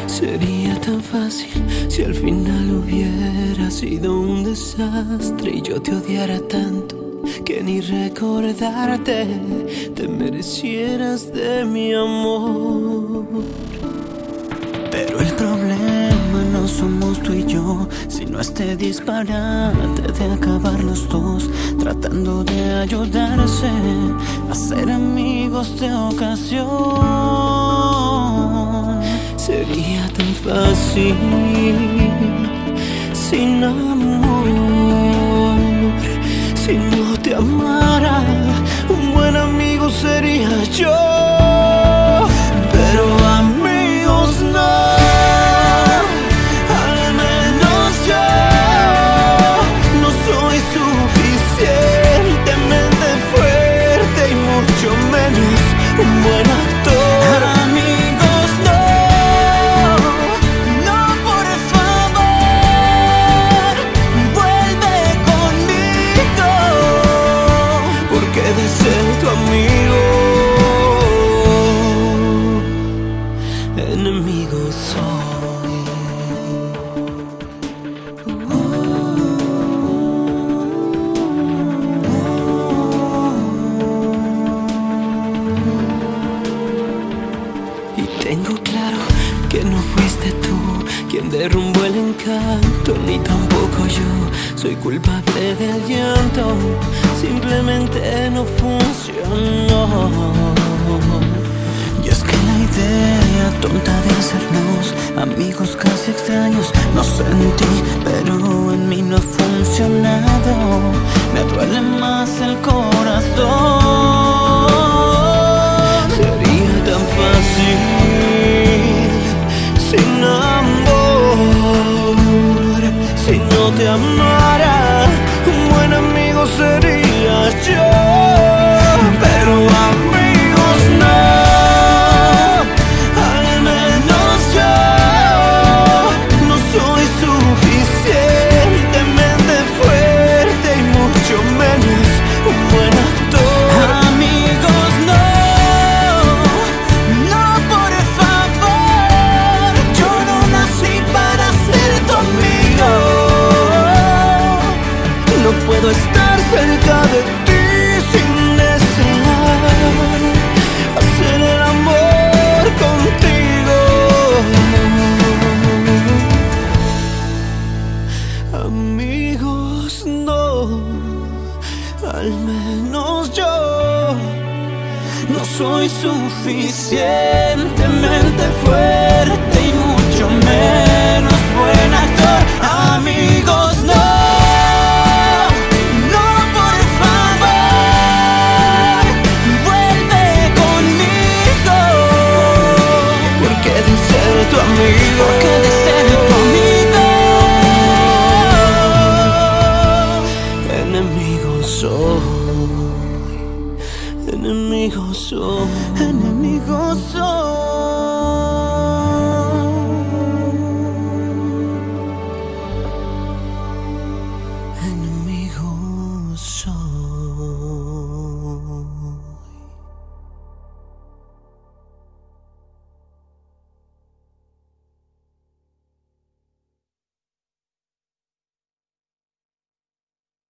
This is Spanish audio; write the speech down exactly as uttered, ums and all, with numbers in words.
Sería tan fácil si al final hubiera sido un desastre y yo te odiara tanto que ni recordarte te merecieras de mi amor. Pero el problema no somos tú y yo, sino este disparate de acabar los dos, tratando de ayudarse a ser amigos de ocasión. Sería tan fácil sin amor. Si no te amara, un buen amigo sería yo. Pero amigos no, al menos yo no soy suficientemente fuerte y mucho menos un buen actor. Amigos no, no por favor, vuelve conmigo, porque de ser tu amigo, enemigo soy. Y tengo claro que no fuiste tú quien derrumbó el encanto, ni tampoco yo soy culpable del llanto. Simplemente no funcionó. Y es que la idea tonta de hacernos amigos casi extraños, no sentí, pero en mí no ha funcionado. Me duele más el corazón. Sería tan fácil sin amor. Si no te amara, un buen amigo sería yo. Pero amigos no, al menos yo no soy suficientemente fuerte y mucho menos un buen actor. Amigos no, no por favor, yo no nací para ser tu amigo. No puedo estar cerca de ti sin desear hacer el amor contigo. Amigos no, al menos yo no soy suficientemente fuerte y mucho menos buen actor. Amigos no, no por favor, vuelve conmigo, porque de ser tu amigo, porque de ser tu amigo, enemigo soy, enemigo soy. enemigo soy.